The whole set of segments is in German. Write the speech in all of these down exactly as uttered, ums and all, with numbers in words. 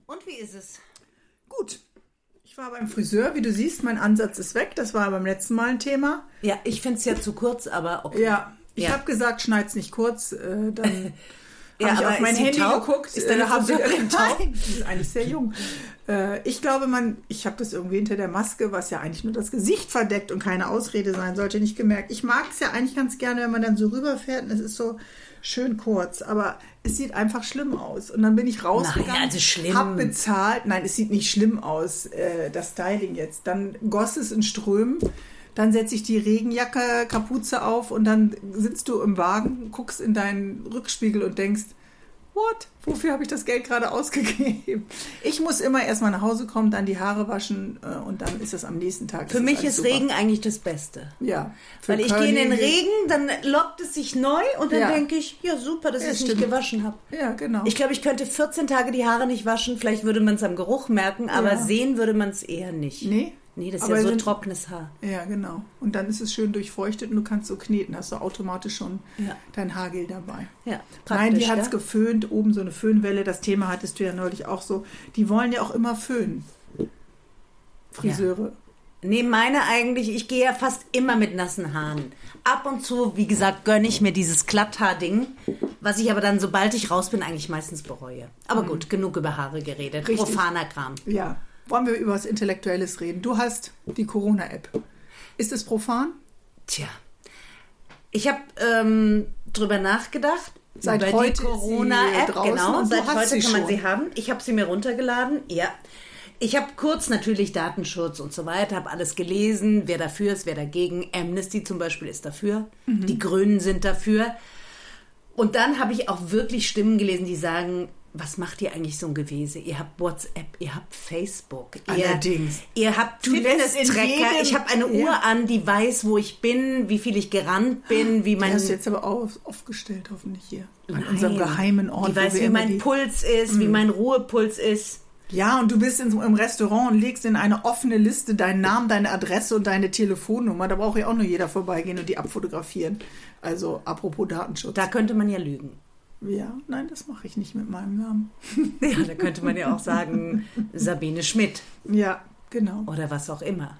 Und wie ist es? Gut. Ich war beim Friseur, wie du siehst, mein Ansatz ist weg. Das war beim letzten Mal ein Thema. Ja, ich finde es ja zu kurz, aber okay. Ja, ich ja. habe gesagt, schneid's nicht kurz. Äh, dann ja, habe ich auf mein Handy taub? geguckt. Ist deine Friseurin taub? Nein, die ist eigentlich sehr jung. Äh, ich glaube, man, ich habe das irgendwie hinter der Maske, was ja eigentlich nur das Gesicht verdeckt und keine Ausrede sein sollte, nicht gemerkt. Ich mag es ja eigentlich ganz gerne, wenn man dann so rüberfährt und es ist so schön kurz, aber es sieht einfach schlimm aus. Und dann bin ich rausgegangen, Nein, also schlimm. hab bezahlt. Nein, es sieht nicht schlimm aus, äh, das Styling jetzt. Dann goss es in Strömen. Dann setze ich die Regenjacke, Kapuze auf und dann sitzt du im Wagen, guckst in deinen Rückspiegel und denkst, what? Wofür habe ich das Geld gerade ausgegeben? Ich muss immer erstmal nach Hause kommen, dann die Haare waschen äh, und dann ist es am nächsten Tag. Für mich ist super. Regen eigentlich das Beste. Ja. Weil ich gehe in den Regen, dann lockt es sich neu und dann ja. denke ich, ja super, dass ja, ich es stimmt. nicht gewaschen habe. Ja, genau. Ich glaube, ich könnte vierzehn Tage die Haare nicht waschen, vielleicht würde man es am Geruch merken, aber ja. sehen würde man es eher nicht. Nee? Nee, das ist aber ja so sind, trockenes Haar. Ja, genau. Und dann ist es schön durchfeuchtet und du kannst so kneten. Hast du automatisch schon ja. dein Haargel dabei. Ja, Nein, die hat es ja? geföhnt. Oben so eine Föhnwelle. Das Thema hattest du ja neulich auch so. Die wollen ja auch immer föhnen. Friseure. Ja. Nee, meine eigentlich, ich gehe ja fast immer mit nassen Haaren. Ab und zu, wie gesagt, gönne ich mir dieses Glatthaar-Ding, was ich aber dann, sobald ich raus bin, eigentlich meistens bereue. Aber mhm. gut, genug über Haare geredet. Richtig. Profaner Kram. Ja. Wollen wir über was Intellektuelles reden? Du hast die Corona-App. Ist es profan? Tja, ich habe ähm, drüber nachgedacht. Seit über heute die Corona-App, genau. Seit heute sie kann man schon. sie haben. Ich habe sie mir runtergeladen, ja. Ich habe kurz natürlich Datenschutz und so weiter, habe alles gelesen, wer dafür ist, wer dagegen. Amnesty zum Beispiel ist dafür, mhm. die Grünen sind dafür. Und dann habe ich auch wirklich Stimmen gelesen, die sagen, was macht ihr eigentlich so ein Gewese? Ihr habt WhatsApp, ihr habt Facebook. Allerdings. Ihr, ihr habt Fitness-Tracker. Ich habe eine Uhr ja. an, die weiß, wo ich bin, wie viel ich gerannt bin, wie mein... Die hast du jetzt aber auf, aufgestellt, hoffentlich hier. An Nein. unserem geheimen Ort. Die weiß, wie mein die... Puls ist, mhm. wie mein Ruhepuls ist. Ja, und du bist in, im Restaurant und legst in eine offene Liste deinen Namen, deine Adresse und deine Telefonnummer. Da braucht ja auch nur jeder vorbeigehen und die abfotografieren. Also apropos Datenschutz. Da könnte man ja lügen. Ja, nein, das mache ich nicht mit meinem Namen. Ja, da könnte man ja auch sagen, Sabine Schmidt. Ja, genau. Oder was auch immer.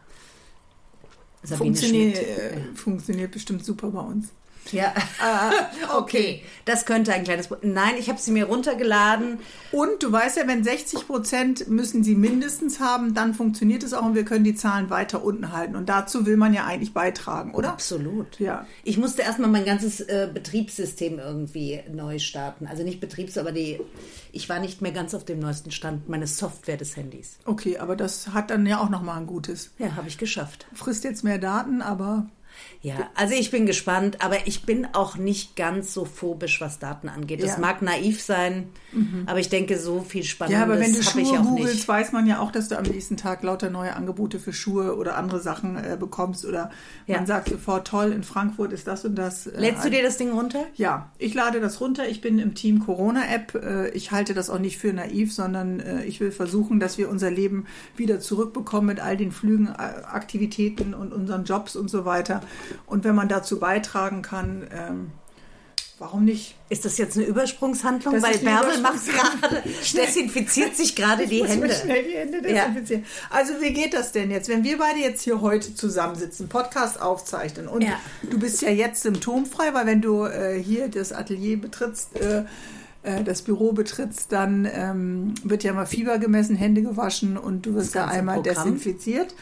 Sabine Funktioniert, Schmidt. Äh, funktioniert bestimmt super bei uns. Ja, äh, okay. Das könnte ein kleines... Nein, ich habe sie mir runtergeladen. Und du weißt ja, wenn sechzig Prozent müssen sie mindestens haben, dann funktioniert es auch und wir können die Zahlen weiter unten halten. Und dazu will man ja eigentlich beitragen, oder? Absolut. Ja. Ich musste erstmal mein ganzes äh, Betriebssystem irgendwie neu starten. Also nicht Betriebs, aber die... Ich war nicht mehr ganz auf dem neuesten Stand meines Software des Handys. Okay, aber das hat dann ja auch nochmal ein Gutes. Ja, habe ich geschafft. Frisst jetzt mehr Daten, aber... Ja, also ich bin gespannt, aber ich bin auch nicht ganz so phobisch, was Daten angeht. Das ja. mag naiv sein, mhm. aber ich denke, so viel Spannendes habe ich auch nicht. Ja, aber wenn du Schuhe googelst, nicht. weiß man ja auch, dass du am nächsten Tag lauter neue Angebote für Schuhe oder andere Sachen äh, bekommst. Oder ja. man sagt sofort, toll, in Frankfurt ist das und das. Äh, Lädst du dir das Ding runter? Ja, ich lade das runter. Ich bin im Team Corona-App. Äh, ich halte das auch nicht für naiv, sondern äh, ich will versuchen, dass wir unser Leben wieder zurückbekommen mit all den Flügen, äh, Aktivitäten und unseren Jobs und so weiter. Und wenn man dazu beitragen kann, ähm, warum nicht? Ist das jetzt eine Übersprungshandlung? Das Weil Bärbel macht Übersprungs- gerade, desinfiziert sich gerade die ich muss Hände. mir schnell die Hände desinfizieren. Ja. Also wie geht das denn jetzt, wenn wir beide jetzt hier heute zusammensitzen, Podcast aufzeichnen und ja. du bist ja jetzt symptomfrei, weil wenn du äh, hier das Atelier betrittst, äh, äh, das Büro betrittst, dann ähm, wird ja mal Fieber gemessen, Hände gewaschen und du wirst ja einmal Programm. desinfiziert.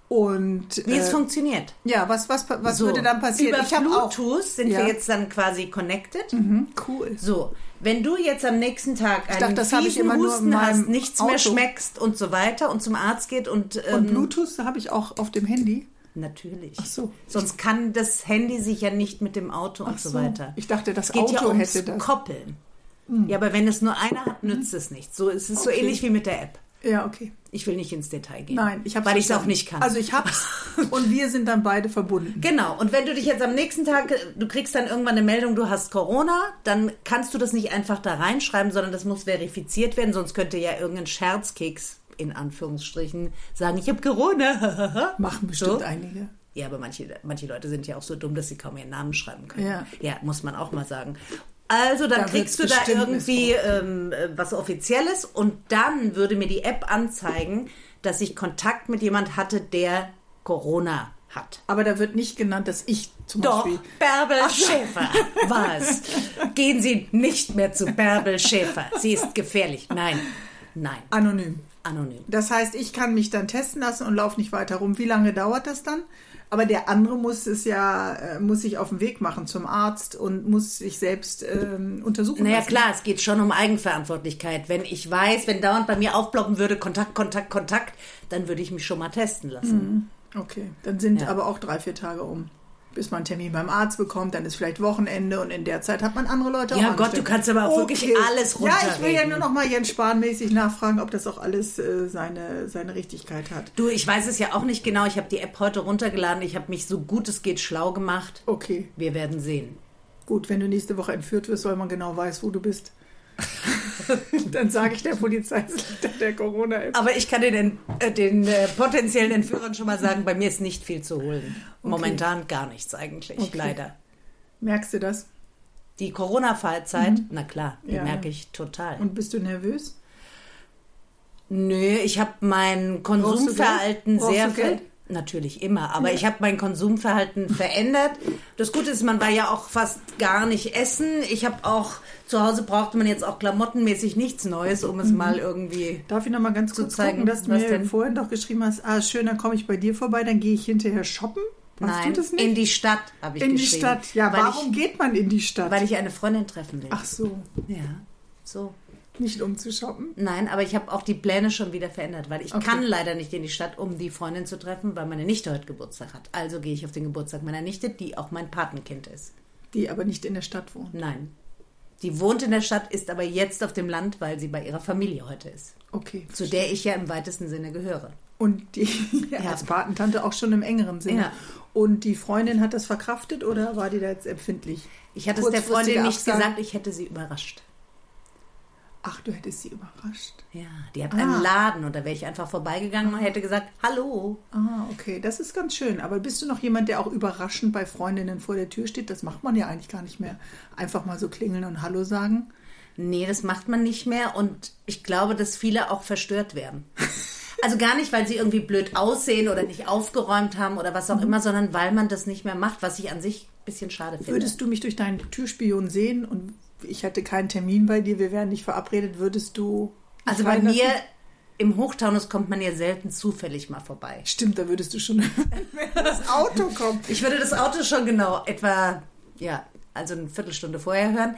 Und, wie äh, es funktioniert. Ja, was, was, was so, würde dann passieren? Über ich Bluetooth auch, sind ja. wir jetzt dann quasi connected. Mhm, cool. So, wenn du jetzt am nächsten Tag einen dachte, das habe ich immer nur Husten in meinem hast, nichts Auto. mehr schmeckst und so weiter und zum Arzt geht und... Ähm, und Bluetooth habe ich auch auf dem Handy? Natürlich. Ach so. Sonst kann das Handy sich ja nicht mit dem Auto Ach und so, so weiter. Ich dachte, das geht Auto ja ums hätte das. Koppeln. Hm. Ja, aber wenn es nur einer hat, nützt es nichts. So ist es so Okay. ähnlich wie mit der App. Ja, okay. Ich will nicht ins Detail gehen. Nein, ich hab's weil ich es auch verstanden. nicht kann. Also ich hab's und wir sind dann beide verbunden. Genau. Und wenn du dich jetzt am nächsten Tag, du kriegst dann irgendwann eine Meldung, du hast Corona, dann kannst du das nicht einfach da reinschreiben, sondern das muss verifiziert werden, sonst könnte ja irgendein Scherzkeks, in Anführungsstrichen, sagen, ich habe Corona. Machen bestimmt so. einige. Ja, aber manche, manche Leute sind ja auch so dumm, dass sie kaum ihren Namen schreiben können. Ja. Ja, muss man auch mal sagen. Also dann Da kriegst du wird's da bestimmt irgendwie ähm, was Offizielles und dann würde mir die App anzeigen, dass ich Kontakt mit jemand hatte, der Corona hat. Aber da wird nicht genannt, dass ich zum Doch, Beispiel... Bärbel Schäfer war es. Gehen Sie nicht mehr zu Bärbel Schäfer. Sie ist gefährlich. Nein, nein. Anonym. Anonym. Das heißt, ich kann mich dann testen lassen und laufe nicht weiter rum. Wie lange dauert das dann? Aber der andere muss es ja, äh, muss sich auf den Weg machen zum Arzt und muss sich selbst ähm, untersuchen Naja, lassen. klar, es geht schon um Eigenverantwortlichkeit. Wenn ich weiß, wenn dauernd bei mir aufploppen würde, Kontakt, Kontakt, Kontakt, dann würde ich mich schon mal testen lassen. Okay, dann sind Ja. aber auch drei, vier Tage um, bis man einen Termin beim Arzt bekommt. Dann ist vielleicht Wochenende und in der Zeit hat man andere Leute auch Ja Gott, angesteckt. du kannst aber auch wirklich alles runterreden. Ja, ich will ja nur noch mal Jens Spahn-mäßig nachfragen, ob das auch alles äh, seine, seine Richtigkeit hat. Du, ich weiß es ja auch nicht genau. Ich habe die App heute runtergeladen. Ich habe mich so gut es geht schlau gemacht. Okay, Wir werden sehen. gut, wenn du nächste Woche entführt wirst, weil man genau weiß, wo du bist. Dann sage ich der Polizei, es liegt an der Corona-App. Aber ich kann den, äh, den äh, potenziellen Entführern schon mal sagen, bei mir ist nicht viel zu holen. Momentan gar nichts eigentlich, Okay. leider. Merkst du das? Die Corona-Fallzeit, na klar, die Ja. merke ich total. Und bist du nervös? Nö, ich habe mein Brauchst du Konsumverhalten Geld? Brauchst sehr... du Geld? ver- Natürlich immer, aber ich habe mein Konsumverhalten verändert. Das Gute ist, man war ja auch fast gar nicht essen. Ich habe auch, zu Hause brauchte man jetzt auch klamottenmäßig nichts Neues, um es mal irgendwie... Darf ich noch mal ganz Zu kurz zeigen, gucken, dass du was mir denn? vorhin doch geschrieben hast, ah schön, dann komme ich bei dir vorbei, dann gehe ich hinterher shoppen? Machst Nein, du das nicht? in die Stadt habe ich In die geschrieben. Stadt. Ja, weil warum ich, geht man in die Stadt? Weil ich eine Freundin treffen will. Ach so, Ja, so. nicht um zu shoppen. Nein, aber ich habe auch die Pläne schon wieder verändert, weil ich Okay. kann leider nicht in die Stadt, um die Freundin zu treffen, weil meine Nichte heute Geburtstag hat. Also gehe ich auf den Geburtstag meiner Nichte, die auch mein Patenkind ist. Die aber nicht in der Stadt wohnt. Nein. Die wohnt in der Stadt, ist aber jetzt auf dem Land, weil sie bei ihrer Familie heute ist. Okay. Zu der ich ja im weitesten Sinne gehöre. Und die Ja. als Patentante auch schon im engeren Sinne. Ja. Und die Freundin hat das verkraftet oder war die da jetzt empfindlich? Ich hatte es der Kurzfristige Freundin nicht Absage? gesagt, ich hätte sie überrascht. Ach, du hättest sie überrascht. Ja, die hat Ah. einen Laden und da wäre ich einfach vorbeigegangen und hätte gesagt, hallo. Ah, okay, das ist ganz schön. Aber bist du noch jemand, der auch überraschend bei Freundinnen vor der Tür steht? Das macht man ja eigentlich gar nicht mehr. Einfach mal so klingeln und Hallo sagen. Nee, das macht man nicht mehr und ich glaube, dass viele auch verstört werden. Also gar nicht, weil sie irgendwie blöd aussehen oder nicht aufgeräumt haben oder was auch immer, sondern weil man das nicht mehr macht, was ich an sich ein bisschen schade finde. Würdest du mich durch deinen Türspion sehen und ich hatte keinen Termin bei dir, wir wären nicht verabredet, würdest du... Also bei mir im Hochtaunus kommt man ja selten zufällig mal vorbei. Stimmt, da würdest du schon, wenn das Auto kommt. Ich würde das Auto schon genau etwa, ja, also eine Viertelstunde vorher hören.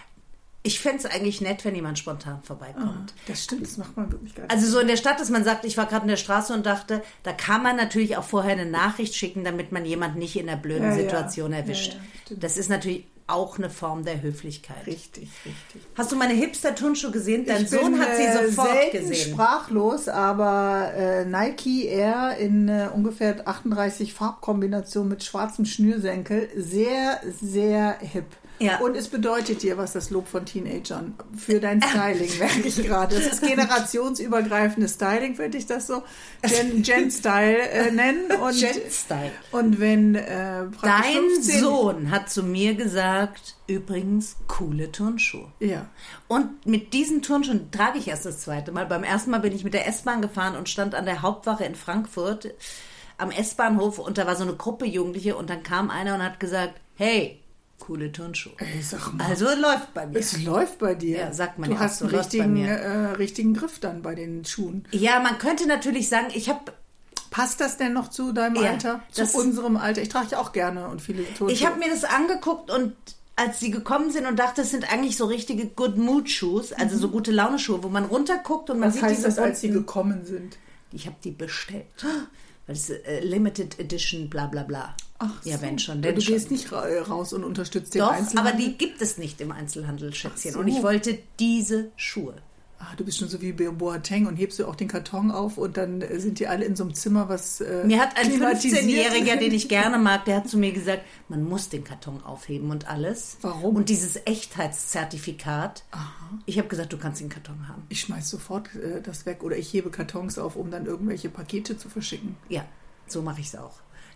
Ich fände es eigentlich nett, wenn jemand spontan vorbeikommt. Das stimmt, das macht man wirklich gar nicht. Also so in der Stadt, dass man sagt, ich war gerade in der Straße und dachte, da kann man natürlich auch vorher eine Nachricht schicken, damit man jemanden nicht in einer blöden Ja, ja. Situation erwischt. Ja, ja, stimmt. Das ist natürlich auch eine Form der Höflichkeit. Richtig, richtig. Hast du meine Hipster-Turnschuhe gesehen? Dein Ich Sohn bin, hat sie äh, sofort selten gesehen. sprachlos, aber äh, Nike Air in äh, ungefähr achtunddreißig Farbkombinationen mit schwarzem Schnürsenkel, sehr, sehr hip. Ja. Und es bedeutet dir was, das Lob von Teenagern für dein Styling, merke ich gerade. Das ist generationsübergreifendes Styling, würde ich das so Gen, Gen Style äh, nennen. Und, Gen-Style. und wenn äh, praktisch Dein fünfzehn Sohn hat zu mir gesagt, übrigens, coole Turnschuhe. Ja. Und mit diesen Turnschuhen trage ich erst das zweite Mal. Beim ersten Mal bin ich mit der S-Bahn gefahren und stand an der Hauptwache in Frankfurt am S-Bahnhof und da war so eine Gruppe Jugendliche und dann kam einer und hat gesagt, hey, coole Turnschuhe. Ey, sag mal. Also läuft bei mir. Es läuft bei dir. Ja, sagt man du ja auch hast so, einen läuft bei richtigen, mir. äh, richtigen Griff dann bei den Schuhen. Ja, man könnte natürlich sagen, ich habe Passt das denn noch zu deinem Ja, Alter? Zu das- unserem Alter? Ich trage ja auch gerne und viele Turnschuhe. ich habe mir das angeguckt und als sie gekommen sind und dachte, es sind eigentlich so richtige Good Mood Shoes, also so gute Laune Schuhe, wo man runterguckt und man Was sieht heißt diese das, als sie bunten- gekommen sind? Ich habe die bestellt. Weil es äh, Limited Edition, bla bla bla. Ach ja, so. wenn schon, Ja, denn du schon. gehst nicht ra- raus und unterstützt den Doch, Einzelhandel? aber die gibt es nicht im Einzelhandel, Schätzchen. Ach so. Und ich wollte diese Schuhe. Ah, du bist schon so wie Boateng und hebst du auch den Karton auf und dann äh, sind die alle in so einem Zimmer, was äh, Mir hat ein klimatisiert fünfzehnjähriger, ist. den ich gerne mag, der hat zu mir gesagt, man muss den Karton aufheben und alles. Warum? Und dieses Echtheitszertifikat. Ich habe gesagt, du kannst den Karton haben. Ich schmeiß sofort äh, das weg oder ich hebe Kartons auf, um dann irgendwelche Pakete zu verschicken. Ja, so mache ich es auch.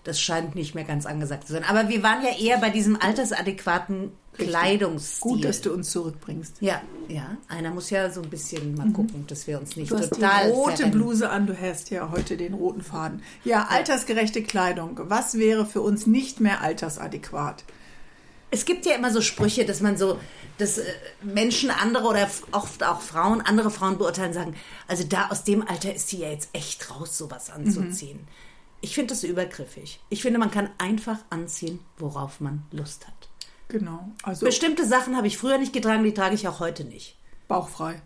Das scheint nicht mehr ganz angesagt zu sein. Aber wir waren ja eher bei diesem altersadäquaten Kleidungsstil. Gut, dass du uns zurückbringst. Ja, ja. Einer muss ja so ein bisschen mal gucken, dass wir uns nicht Du hast total die rote verrennen. Bluse an, du hast ja heute den roten Faden. Ja, altersgerechte Kleidung. Was wäre für uns nicht mehr altersadäquat? Es gibt ja immer so Sprüche, dass man so, dass äh, Menschen andere oder oft auch Frauen, andere Frauen beurteilen, sagen, also da aus dem Alter ist sie ja jetzt echt raus, sowas anzuziehen. Mhm. Ich finde das übergriffig. Ich finde, man kann einfach anziehen, worauf man Lust hat. Genau. Also Bestimmte Sachen habe ich früher nicht getragen, die trage ich auch heute nicht. Bauchfrei.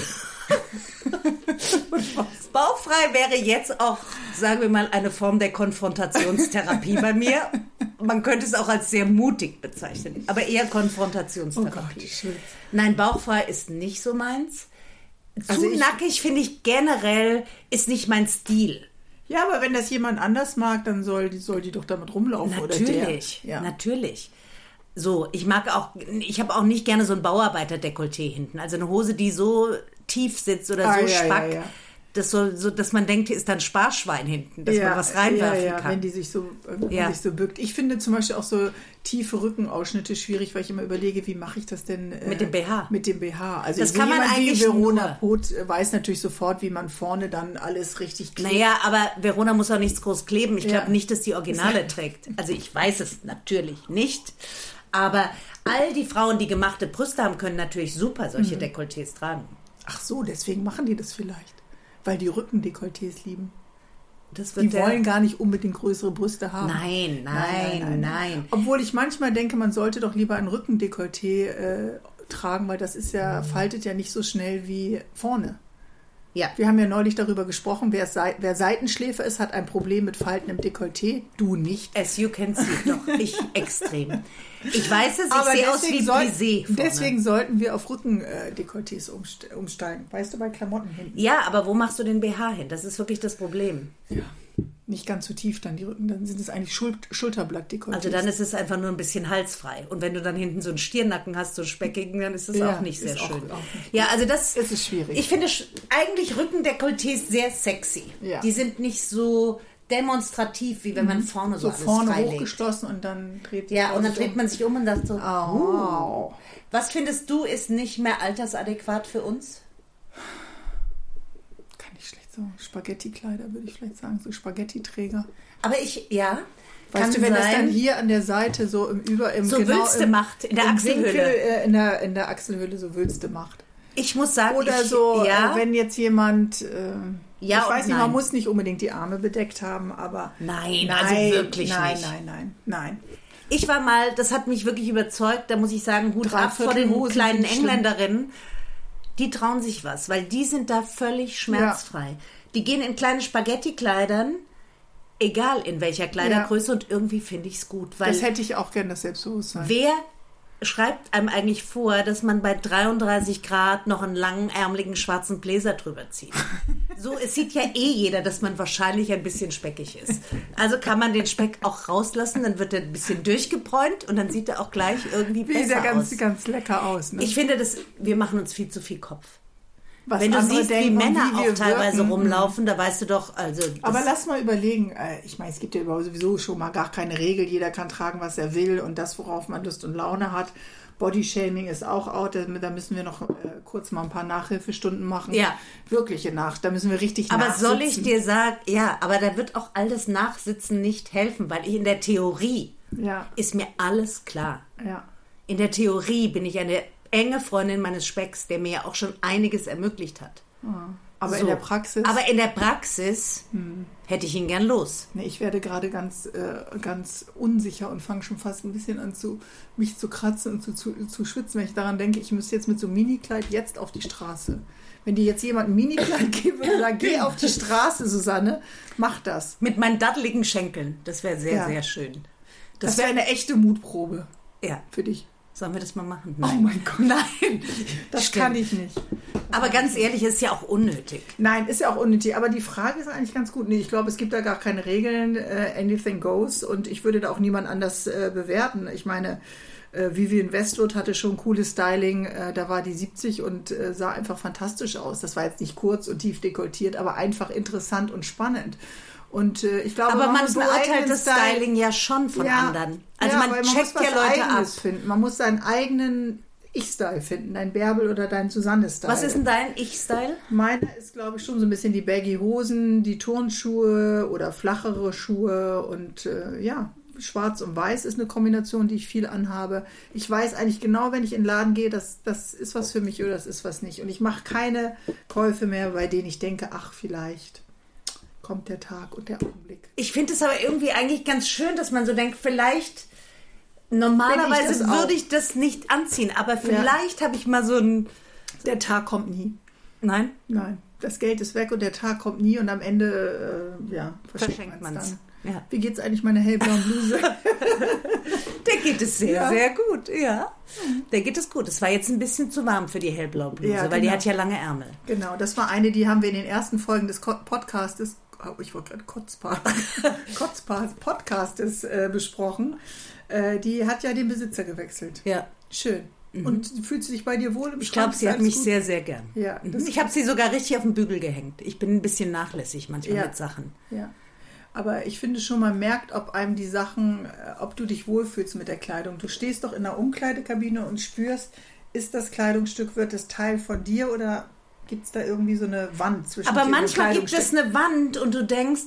Bauchfrei wäre jetzt auch, sagen wir mal, eine Form der Konfrontationstherapie bei mir. Man könnte es auch als sehr mutig bezeichnen, aber eher Konfrontationstherapie. Oh Gott, Nein, bauchfrei ist nicht so meins. Zu Also ich- nackig, finde ich generell, ist nicht mein Stil. Ja, aber wenn das jemand anders mag, dann soll die, soll die doch damit rumlaufen. Natürlich, oder der. Ja. natürlich. So, ich mag auch, ich habe auch nicht gerne so ein Bauarbeiter-Dekolleté hinten. Also eine Hose, die so tief sitzt oder Ah, so ja, spack, ja, ja. Das so, so, dass man denkt, hier ist da ein Sparschwein hinten, dass ja, man was reinwerfen ja, ja, kann. wenn die sich so, wenn Ja. man sich so bückt. Ich finde zum Beispiel auch so tiefe Rückenausschnitte schwierig, weil ich immer überlege, wie mache ich das denn äh, Mit dem B H? Mit dem B H. Also Das so kann man jemand wie eigentlich Verona nur. Poth weiß natürlich sofort, wie man vorne dann alles richtig klebt. Naja, aber Verona muss auch nichts groß kleben. Ich Ja. glaube nicht, dass die Originale trägt. Also ich weiß es natürlich nicht. Aber all die Frauen, die gemachte Brüste haben, können natürlich super solche Mhm. Dekolletés tragen. Ach so, deswegen machen die das vielleicht. Weil die Rückendekolletés lieben. Das wird Die der- wollen gar nicht unbedingt größere Brüste haben. Nein, nein, nein. Obwohl ich manchmal denke, man sollte doch lieber ein Rückendekolleté äh, tragen, weil das ist ja, faltet ja nicht so schnell wie vorne. Ja. Wir haben ja neulich darüber gesprochen, wer, Sei- wer Seitenschläfer ist, hat ein Problem mit Falten im Dekolleté. Du nicht. As you can see, doch, ich extrem. Ich weiß es, ich Aber sehe aus wie soll- Brisé vorne. deswegen sollten wir auf Rückendekolletés umst- umsteigen. Weißt du, bei Klamotten hinten. Ja, aber wo machst du den B H hin? Das ist wirklich das Problem. Ja. Nicht ganz so tief dann die Rücken, dann sind es eigentlich Schul- Schulterblattdekolletés. Also dann ist es einfach nur ein bisschen halsfrei. Und wenn du dann hinten so einen Stirnacken hast, so einen speckigen, dann ist das Ja, auch nicht sehr ist auch- schön. auch nicht. Ja, also das Es ist schwierig. Ich finde sch- eigentlich Rückendekolletés sehr sexy. Ja. Die sind nicht so demonstrativ, wie wenn man vorne so, so alles vorne freilegt. hochgeschlossen und dann dreht Ja, und dann sich dreht um. man sich um und sagt so, Au. uh. Was findest du ist nicht mehr altersadäquat für uns? Kann ich schlecht so. Spaghetti-Kleider würde ich vielleicht sagen, so Spaghetti-Träger. Aber ich, ja, Weißt kann du, wenn sein. das dann hier an der Seite so im Über, im So genau Wülste im, macht, in der im Achselhöhle. Winkel, äh, in, der, in der Achselhöhle so Wülste macht. Ich muss sagen, Oder ich, so, ja, äh, wenn jetzt jemand, äh, Ja ich und weiß nicht, nein. man muss nicht unbedingt die Arme bedeckt haben, aber Nein, also wirklich nein, nicht. Nein, nein, nein, Ich war mal, das hat mich wirklich überzeugt, da muss ich sagen, Hut ab vor den Dreiviertelhosen kleinen sind schlimm. Engländerinnen. Die trauen sich was, weil die sind da völlig schmerzfrei. Die gehen in kleine Spaghetti-Kleidern, egal in welcher Kleidergröße, und irgendwie finde ich es gut. Weil Das hätte ich auch gern, das Selbstbewusstsein. wer schreibt einem eigentlich vor, dass man bei dreiunddreißig Grad noch einen langen, ärmeligen schwarzen Bläser drüber zieht? So, es sieht ja eh jeder, dass man wahrscheinlich ein bisschen speckig ist. Also kann man den Speck auch rauslassen, dann wird er ein bisschen durchgebräunt und dann sieht er auch gleich irgendwie Wie besser der ganz, aus. ganz lecker aus. Ne? Ich finde, das, wir machen uns viel zu viel Kopf. Was Wenn du andere siehst, wie denken und Männer wie auch wir teilweise wirken. rumlaufen, da weißt du doch, also... Das, Aber lass mal überlegen, äh, ich meine, es gibt ja überhaupt sowieso schon mal gar keine Regel, jeder kann tragen, was er will und das, worauf man Lust und Laune hat. Bodyshaming ist auch out, da da müssen wir noch äh, kurz mal ein paar Nachhilfestunden machen. Ja. Wirkliche Nach, da müssen wir richtig aber nachsitzen. soll ich dir sagen, ja, aber da wird auch all das Nachsitzen nicht helfen, weil ich in der Theorie Ja, ist mir alles klar. ja. In der Theorie bin ich eine enge Freundin meines Specks, der mir ja auch schon einiges ermöglicht hat. Aber So. in der Praxis, Aber in der Praxis hätte ich ihn gern los. nee, ich werde gerade ganz, äh, ganz unsicher und fange schon fast ein bisschen an, zu, mich zu kratzen und zu, zu, zu schwitzen, wenn ich daran denke, ich müsste jetzt mit so einem Minikleid jetzt auf die Straße. Wenn dir jetzt jemand ein Minikleid geben würde und sagen, geh auf die Straße, Susanne, mach das. Mit meinen daddeligen Schenkeln. Das wäre sehr, Ja. sehr schön. Das wäre eine echte Mutprobe Ja. für dich. Sollen wir das mal machen? Oh mein Gott. Nein. Das Stimmt. kann ich nicht. Aber ganz ehrlich, ist ja auch unnötig. Nein, ist ja auch unnötig. Aber die Frage ist eigentlich ganz gut. Nee, ich glaube, es gibt da gar keine Regeln. Äh, anything goes. Und ich würde da auch niemand anders äh, bewerten. Ich meine, äh, Vivienne Westwood hatte schon cooles Styling. Äh, da war die siebzig und äh, sah einfach fantastisch aus. Das war jetzt nicht kurz und tief dekoltiert, aber einfach interessant und spannend. Und äh, ich glaube, aber man, man muss beurteilt das Styling ja schon von ja, anderen. Also ja, man man checkt muss ja was Leute Eigenes ab. finden. Man muss seinen eigenen Ich-Style finden, dein Bärbel oder dein Susanne-Style. Was ist denn dein Ich-Style? Meiner ist, glaube ich, schon so ein bisschen die Baggy-Hosen, die Turnschuhe oder flachere Schuhe und äh, ja, Schwarz und Weiß ist eine Kombination, die ich viel anhabe. Ich weiß eigentlich genau, wenn ich in den Laden gehe, das, das ist was für mich oder das ist was nicht. Und ich mache keine Käufe mehr, bei denen ich denke, ach, vielleicht kommt der Tag und der Augenblick. Ich finde es aber irgendwie eigentlich ganz schön, dass man so denkt, vielleicht normalerweise ich würde ich das nicht anziehen, aber vielleicht ja. habe ich mal so ein... Der Tag kommt nie. Nein? Nein. Das Geld ist weg und der Tag kommt nie und am Ende äh, ja, verschenkt man es dann. Ja. Wie geht's eigentlich meiner hellblauen Bluse? Der geht es sehr, ja. sehr gut, ja. Der geht es gut. Es war jetzt ein bisschen zu warm für die hellblaue Bluse, ja, weil genau. die hat ja lange Ärmel. Genau, das war eine, die haben wir in den ersten Folgen des Podcastes, oh, ich wollte gerade Kotzpart, Kotzpart Podcastes äh, besprochen. Äh, die hat ja den Besitzer gewechselt. Ja. Schön. Mhm. Und fühlt sie sich bei dir wohl im Ich glaube, sie hat mich gut? sehr, sehr gern. Ja, mhm. Ich habe sie sogar richtig auf den Bügel gehängt. Ich bin ein bisschen nachlässig manchmal ja. mit Sachen. Ja. Aber ich finde schon, man merkt, ob einem die Sachen, ob du dich wohlfühlst mit der Kleidung. Du stehst doch in der Umkleidekabine und spürst, ist das Kleidungsstück, wird es Teil von dir oder gibt es da irgendwie so eine Wand zwischen Aber dir manchmal gibt es eine Wand und du denkst,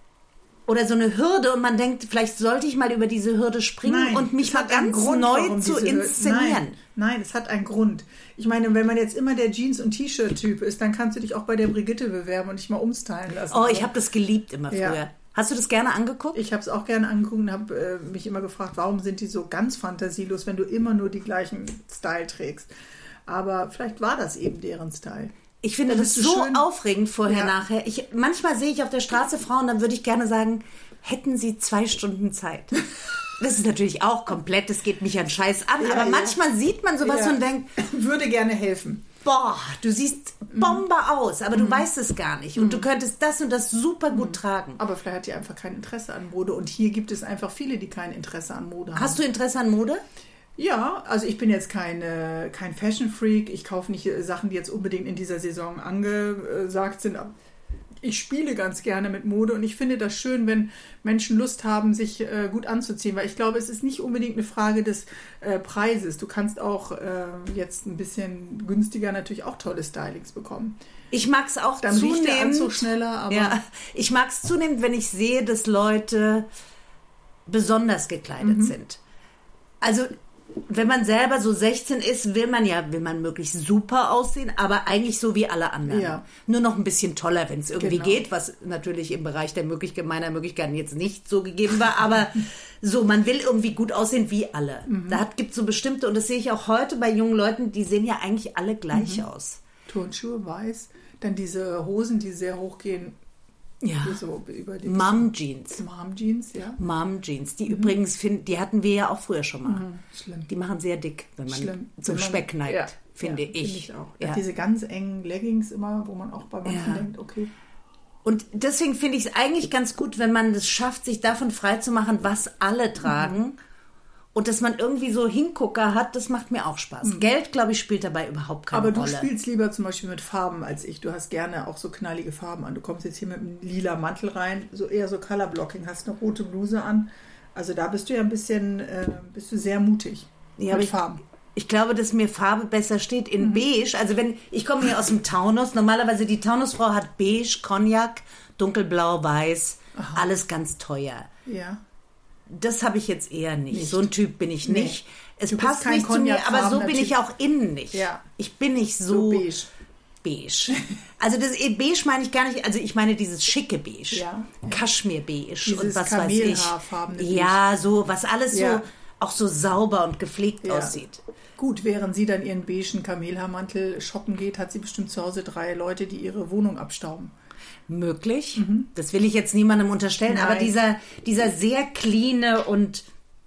oder so eine Hürde und man denkt, vielleicht sollte ich mal über diese Hürde springen Nein, und mich mal ganz Grund, neu zu inszenieren. Nein, nein, es hat einen Grund. Ich meine, wenn man jetzt immer der Jeans- und T-Shirt-Typ ist, dann kannst du dich auch bei der Brigitte bewerben und dich mal umstylen lassen. Oh, ich habe das geliebt immer früher. Ja. Hast du das gerne angeguckt? Ich habe es auch gerne angeguckt und habe äh, mich immer gefragt, warum sind die so ganz fantasielos, wenn du immer nur die gleichen Style trägst. Aber vielleicht war das eben deren Style. Ich finde dann das so schön aufregend vorher, ja. nachher. Ich, manchmal sehe ich auf der Straße Frauen, dann würde ich gerne sagen, hätten sie zwei Stunden Zeit. Das ist natürlich auch komplett, das geht mich an Scheiß an. Ja, aber ja. manchmal sieht man sowas ja. und denkt, würde gerne helfen. Boah, du siehst Bombe aus, aber du mhm. weißt es gar nicht. Und mhm. du könntest das und das super gut mhm. tragen. Aber vielleicht hat die einfach kein Interesse an Mode. Und hier gibt es einfach viele, die kein Interesse an Mode haben. Hast du Interesse an Mode? Ja, also ich bin jetzt kein, äh, kein Fashion-Freak. Ich kaufe nicht äh, Sachen, die jetzt unbedingt in dieser Saison angesagt sind. Ich spiele ganz gerne mit Mode und ich finde das schön, wenn Menschen Lust haben, sich äh, gut anzuziehen, weil ich glaube, es ist nicht unbedingt eine Frage des äh, Preises. Du kannst auch äh, jetzt ein bisschen günstiger natürlich auch tolle Stylings bekommen. Ich mag es auch Dann zunehmend. Dann riecht der Anzug schneller, aber... Ja, ich mag es zunehmend, wenn ich sehe, dass Leute besonders gekleidet mhm. sind. Also... Wenn man selber so sechzehn ist, will man ja, will man möglichst super aussehen, aber eigentlich so wie alle anderen. Ja. Nur noch ein bisschen toller, wenn es irgendwie genau. geht, was natürlich im Bereich der Möglichkeit, meiner Möglichkeiten jetzt nicht so gegeben war, aber so, man will irgendwie gut aussehen wie alle. Mhm. Da gibt es so bestimmte, und das sehe ich auch heute bei jungen Leuten, die sehen ja eigentlich alle gleich mhm. aus. Turnschuhe weiß, dann diese Hosen, die sehr hoch gehen. Ja, so über die Mom-Jeans. Mom-Jeans, ja. Mom-Jeans, die mhm. übrigens, find, die hatten wir ja auch früher schon mal. Mhm. Schlimm. Die machen sehr dick, wenn man Schlimm. zum wenn man, Speck neigt, ja, finde ja, ich. Find ich auch. Ja. Diese ganz engen Leggings immer, wo man auch bei manchen ja. denkt, okay. Und deswegen finde ich es eigentlich ganz gut, wenn man es schafft, sich davon freizumachen, was alle tragen. Mhm. Und dass man irgendwie so Hingucker hat, das macht mir auch Spaß. Mhm. Geld, glaube ich, spielt dabei überhaupt keine Aber Rolle. Aber du spielst lieber zum Beispiel mit Farben als ich. Du hast gerne auch so knallige Farben an. Du kommst jetzt hier mit einem lila Mantel rein, so eher so Colorblocking, hast eine rote Bluse an. Also da bist du ja ein bisschen, äh, bist du sehr mutig ja, mit ich, Farben. Ich glaube, dass mir Farbe besser steht in mhm. beige. Also wenn, ich komme hier aus dem Taunus. Normalerweise die Taunusfrau hat beige, Cognac, dunkelblau, weiß. Aha. Alles ganz teuer. Ja. Das habe ich jetzt eher nicht. nicht. So ein Typ bin ich nee. nicht. Es du passt nicht zu mir, aber so bin ich auch innen nicht. Ja. Ich bin nicht so, so beige. beige. Also das beige meine ich gar nicht, also ich meine dieses schicke beige. Ja. Kaschmir-beige dieses und was weiß ich. Ja, so, was alles ja. so auch so sauber und gepflegt ja. aussieht. Gut, während sie dann ihren beigen Kamelhaarmantel shoppen geht, hat sie bestimmt zu Hause drei Leute, die ihre Wohnung abstauben. Möglich. Mhm. Das will ich jetzt niemandem unterstellen, Nein. aber dieser, dieser sehr cleane und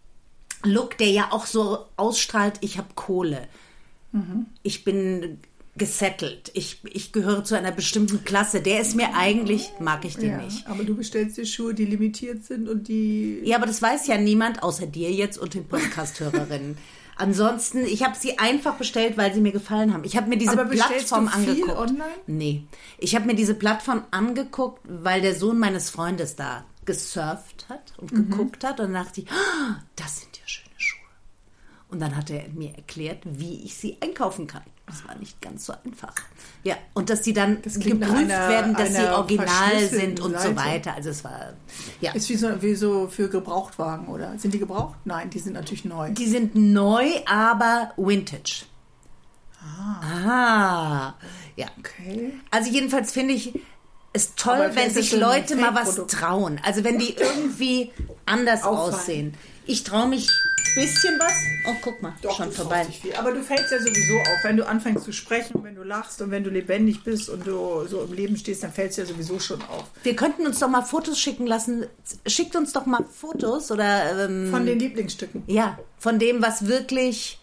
Look, der ja auch so ausstrahlt, ich habe Kohle. Mhm. Ich bin gesettelt. Ich, ich gehöre zu einer bestimmten Klasse. Der ist mir eigentlich, mag ich den ja, nicht. Aber du bestellst dir Schuhe, die limitiert sind und die... Ja, aber das weiß ja niemand, außer dir jetzt und den Podcast-Hörerinnen. Ansonsten, ich habe sie einfach bestellt, weil sie mir gefallen haben. Ich habe mir diese Aber bestellst Plattform du viel angeguckt. online? Nee. Ich habe mir diese Plattform angeguckt, weil der Sohn meines Freundes da gesurft hat und Mhm. geguckt hat. Und dann dachte ich, ah, das sind ja schöne Schuhe. Und dann hat er mir erklärt, wie ich sie einkaufen kann. Das war nicht ganz so einfach. Ja, und dass die dann Das klingt geprüft nach einer- werden, dass sie einer original verschlüsselten sind und so Seite. weiter. Also es war, ja. Ist wie so, wie so für Gebrauchtwagen, oder? Sind die gebraucht? Nein, die sind natürlich neu. Die sind neu, aber Vintage. Ah. Ah. Ja. Okay. Also jedenfalls finde ich es toll, Aber wenn vielleicht ist sich das so ein Leute mal was Fake-Produkt. trauen. Also wenn die irgendwie anders Auffallen. aussehen. Ich traue mich ein bisschen was. Oh, guck mal, Doch, schon du vorbei. traust dich viel. Aber du fällst ja sowieso auf, wenn du anfängst zu sprechen und wenn du lachst und wenn du lebendig bist und du so im Leben stehst, dann fällst du ja sowieso schon auf. Wir könnten uns doch mal Fotos schicken lassen. Schickt uns doch mal Fotos oder ähm, Von den Lieblingsstücken. ja, von dem, was wirklich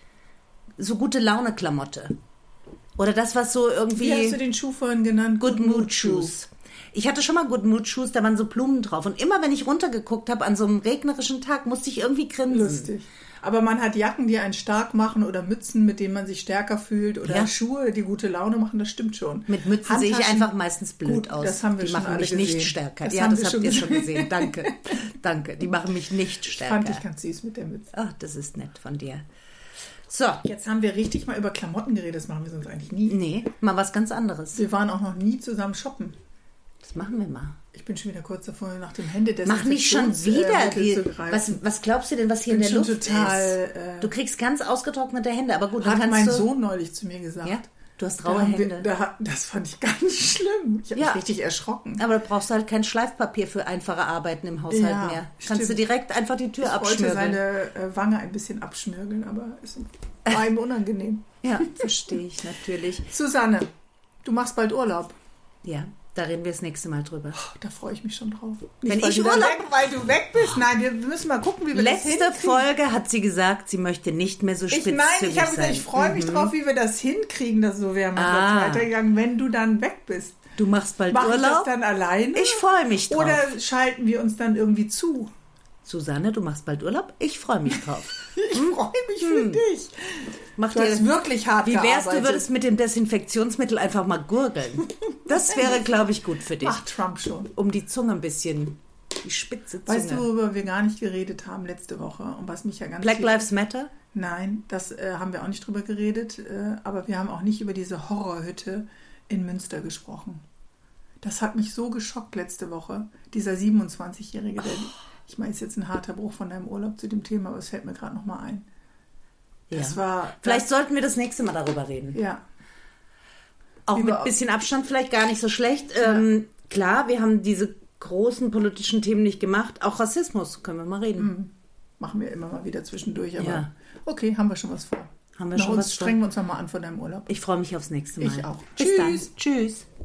so gute Laune-Klamotte. Oder das, was so irgendwie Wie hast du den Schuh vorhin genannt? Good Mood Shoes. Ich hatte schon mal Good Mood Shoes, da waren so Blumen drauf. Und immer, wenn ich runtergeguckt habe an so einem regnerischen Tag, musste ich irgendwie grinsen. Lustig. Aber man hat Jacken, die einen stark machen oder Mützen, mit denen man sich stärker fühlt oder Ja. Schuhe, die gute Laune machen, das stimmt schon. Mit Mützen sehe ich Handtaschen- einfach meistens blöd Gut, aus. das haben wir die schon machen alle mich nicht gesehen. stärker. Das ja, haben das wir habt schon ihr schon gesehen. gesehen. Danke. Danke. Die machen mich nicht stärker. Fand ich ganz süß mit der Mütze. Ach, das ist nett von dir. So, Jetzt haben wir richtig mal über Klamotten geredet, das machen wir sonst eigentlich nie. nee, mal was ganz anderes. Wir waren auch noch nie zusammen shoppen. Das machen wir mal. Ich bin schon wieder kurz davor, nach dem Hände Mach nicht schon wieder. Die, zu greifen. was, was glaubst du denn, was hier bin in der schon Luft total, ist? äh, Du kriegst ganz ausgetrocknete Hände, aber gut, dann Hat kannst mein du... Sohn neulich zu mir gesagt. Ja? Du hast Da raue haben wir- Hände. Da, hat- das fand ich ganz schlimm. Ich habe Ja. mich richtig erschrocken. Aber da brauchst du halt kein Schleifpapier für einfache Arbeiten im Haushalt Ja, mehr. Kannst du stimmt. direkt einfach die Tür Ich wollte abschmürgeln. seine äh, Wange ein bisschen abschmürgeln, aber es war ihm unangenehm. Ja, verstehe ich natürlich. Susanne, du machst bald Urlaub. Ja, da reden wir das nächste Mal drüber. Oh, da freue ich mich schon drauf. Wenn weil ich du dann Urlaub- weg, weil du weg bist. Nein, wir müssen mal gucken, wie wir das Letzte hinkriegen. Folge hat sie gesagt, sie möchte nicht mehr so Ich spitzzüngig meine, ich habe sein. gesagt, ich freue mich Mhm. drauf, wie wir das hinkriegen, dass so wäre Ah. mal weitergegangen, wenn du dann weg bist. Du machst bald Mach ich das Urlaub? dann alleine? Ich freue mich drauf. Oder schalten wir uns dann irgendwie zu? Susanne, du machst bald Urlaub? Ich freue mich drauf. Ich freue mich für dich. Mach Du hast dir, wirklich hart wie wär's, gearbeitet. du würdest mit dem Desinfektionsmittel einfach mal gurgeln? Das wäre, glaube ich, gut für dich. Macht Trump schon. Um die Zunge ein bisschen, die spitze Zunge. Weißt du, worüber wir gar nicht geredet haben letzte Woche und was mich ja ganz Black tief- Lives Matter? Nein, das äh, haben wir auch nicht drüber geredet, äh, aber wir haben auch nicht über diese Horrorhütte in Münster gesprochen. Das hat mich so geschockt letzte Woche. Dieser siebenundzwanzigjährige, der, ich meine, ist jetzt ein harter Bruch von deinem Urlaub zu dem Thema, aber es fällt mir gerade noch mal ein. Das Ja. war... Vielleicht das, sollten wir das nächste Mal darüber reden. Ja, Auch Wie mit wir- ein bisschen Abstand vielleicht gar nicht so schlecht. Ähm, klar, wir haben diese großen politischen Themen nicht gemacht. Auch Rassismus können wir mal reden. machen wir immer mal wieder zwischendurch, aber Ja. okay, haben wir schon was vor. Haben wir Na, schon uns was vor. strengen wir uns noch mal an vor deinem Urlaub. Ich freue mich aufs nächste Mal. Ich auch. Bis Tschüss. dann. Tschüss.